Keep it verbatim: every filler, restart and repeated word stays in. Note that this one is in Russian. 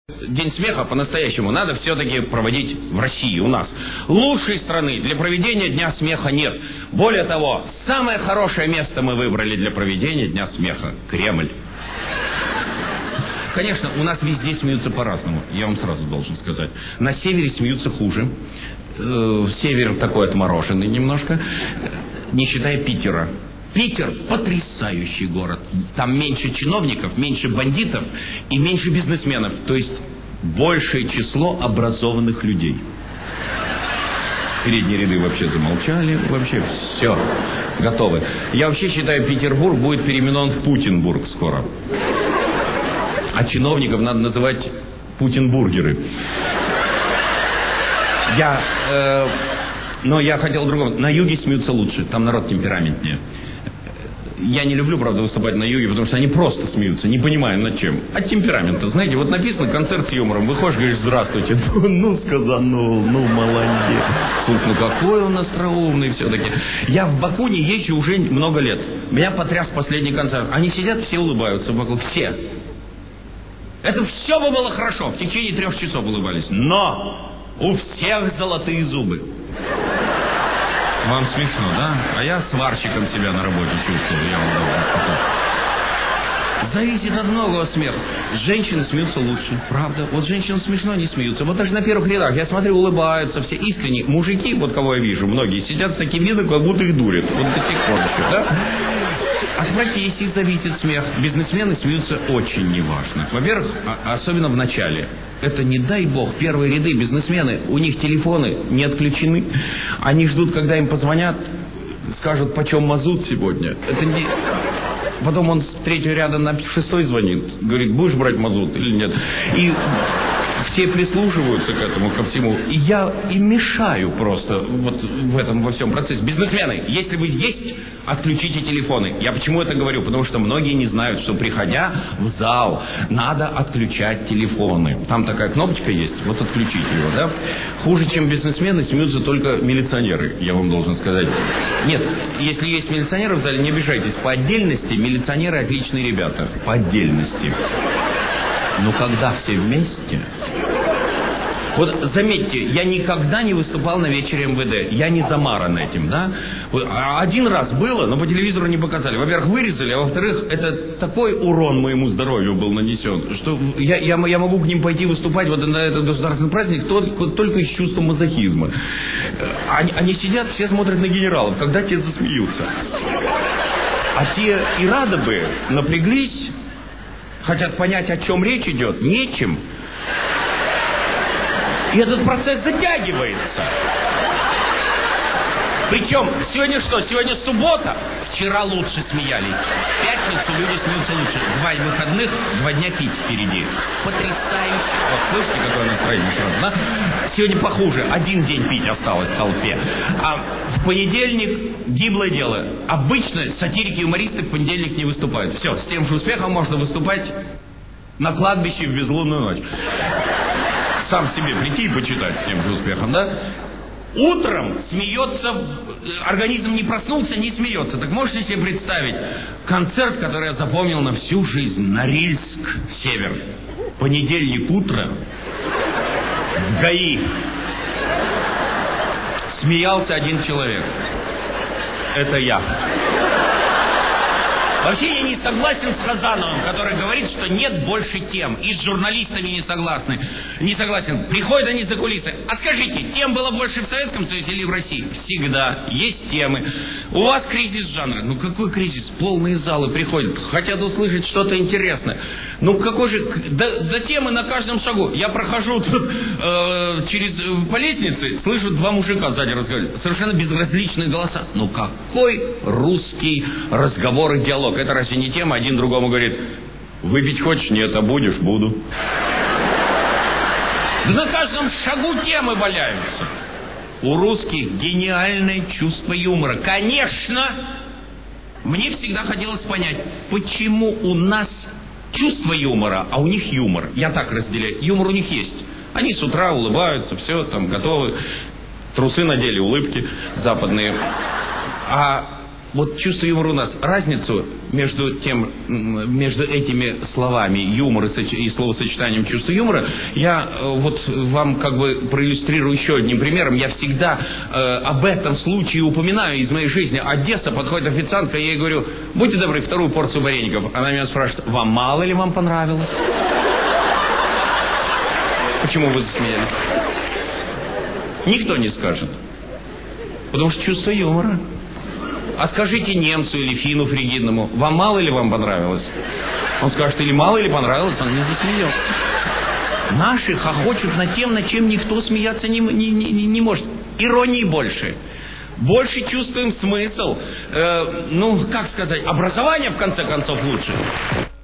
День смеха по-настоящему надо все-таки проводить в России, у нас. Лучшей страны для проведения Дня смеха нет. Более того, самое хорошее место мы выбрали для проведения Дня смеха – Кремль. Конечно, у нас везде смеются по-разному, я вам сразу должен сказать. На севере смеются хуже. Север такой отмороженный немножко, не считая Питера. Питер – потрясающий город. Там меньше чиновников, меньше бандитов и меньше бизнесменов. То есть большее число образованных людей. Передние ряды вообще замолчали. Вообще все, готовы. Я вообще считаю, Петербург будет переименован в Путинбург скоро. А чиновников надо называть Путинбургеры. Я... Э, но я хотел о другом. На юге смеются лучше. Там народ темпераментнее. Я не люблю, правда, выступать на юге, потому что они просто смеются, не понимая над чем. От темперамента. Знаете, вот написано концерт с юмором. Выходишь, говоришь, здравствуйте. Ну, сказанул, ну, молодец. Слушай, ну какой он остроумный все-таки. Я в Баку не езжу уже много лет. Меня потряс последний концерт. Они сидят, все улыбаются в Баку. Все. Это все бы было хорошо. В течение трех часов улыбались. Но у всех золотые зубы. Вам смешно, да? А я сварщиком себя на работе чувствую. Я вам говорю. Зависит от многого смеха. Женщины смеются лучше, правда. Вот женщины смешно, они смеются. Вот даже на первых рядах, я смотрю, улыбаются все искренне. Мужики, вот кого я вижу, многие сидят с таким видом, как будто их дурят. Вот до сих пор еще, да? От профессии зависит смех. Бизнесмены смеются очень неважно. Во-первых, особенно в начале. Это, не дай бог, первые ряды бизнесмены, у них телефоны не отключены. Они ждут, когда им позвонят, скажут, почем мазут сегодня. Это не... Потом он с третьего ряда на шестой звонит, говорит, будешь брать мазут или нет. И все прислушиваются к этому, ко всему. И я им мешаю просто вот в этом во всем процессе. Бизнесмены, если вы есть, отключите телефоны. Я почему это говорю? Потому что многие не знают, что приходя в зал, надо отключать телефоны. Там такая кнопочка есть, вот отключите его, да? Хуже, чем бизнесмены, смеются только милиционеры, я вам должен сказать. Нет, если есть милиционеры в зале, не обижайтесь. По отдельности милиционеры отличные ребята. По отдельности. Но когда все вместе... Вот заметьте, я никогда не выступал на вечере эм вэ дэ. Я не замаран этим, да? Один раз было, но по телевизору не показали. Во-первых, вырезали, а во-вторых, это такой урон моему здоровью был нанесен, что я, я, я могу к ним пойти выступать вот на этот государственный праздник только, только из чувства мазохизма. Они, они сидят, все смотрят на генералов, когда те засмеются. А те и рады бы напряглись, хотят понять, о чем речь идет, нечем. И этот процесс затягивается. Причем, сегодня что? Сегодня суббота. Вчера лучше смеялись. В пятницу люди смеются лучше. Два выходных, два дня пить впереди. Потрясающе. Вот слышите, какое настроение сразу, да? Сегодня похуже. Один день пить осталось в толпе. А в понедельник гиблое дело. Обычно сатирики и юмористы в понедельник не выступают. Все, с тем же успехом можно выступать на кладбище в безлунную ночь. Сам себе прийти и почитать с тем же успехом, да? Утром смеется, организм не проснулся, не смеется. Так можете себе представить концерт, который я запомнил на всю жизнь, Норильск, север. Понедельник утро, в ГАИ. Смеялся один человек. Это я. Вообще я не согласен с Хазановым, который говорит, что нет больше тем. И с журналистами не согласны. Не согласен. Приходят они за кулисы. А скажите, тем было больше в Советском Союзе или в России? Всегда. Есть темы. У вас кризис жанра. Ну какой кризис? Полные залы приходят. Хотят услышать что-то интересное. Ну какой же... Да, да темы на каждом шагу. Я прохожу тут э, через, по лестнице, слышу два мужика сзади разговаривают. Совершенно безразличные голоса. Ну какой русский разговор и диалог? Это разве не тема? Один другому говорит, выпить хочешь? Нет, а будешь? Буду. На каждом шагу темы валяются. У русских гениальное чувство юмора. Конечно, мне всегда хотелось понять, почему у нас чувство юмора, а у них юмор. Я так разделяю. Юмор у них есть. Они с утра улыбаются, все, там, готовы. Трусы надели, улыбки западные. А вот чувство юмора у нас, разницу между тем, между этими словами юмор и словосочетанием чувство юмора, я вот вам как бы проиллюстрирую еще одним примером. Я всегда э, об этом случае упоминаю из моей жизни. Одесса, подходит официантка, я ей говорю: будьте добры, вторую порцию вареников. Она меня спрашивает: вам мало или вам понравилось? Почему вы засмеялись? Никто не скажет. Потому что чувство юмора. А скажите немцу или финну фригидному: вам мало или вам понравилось? Он скажет: или мало, или понравилось, он не засмеется. Наши хохочут над тем, над чем никто смеяться не, не, не, не может. Иронии больше. Больше чувствуем смысл. Э, ну, как сказать, образование в конце концов лучше.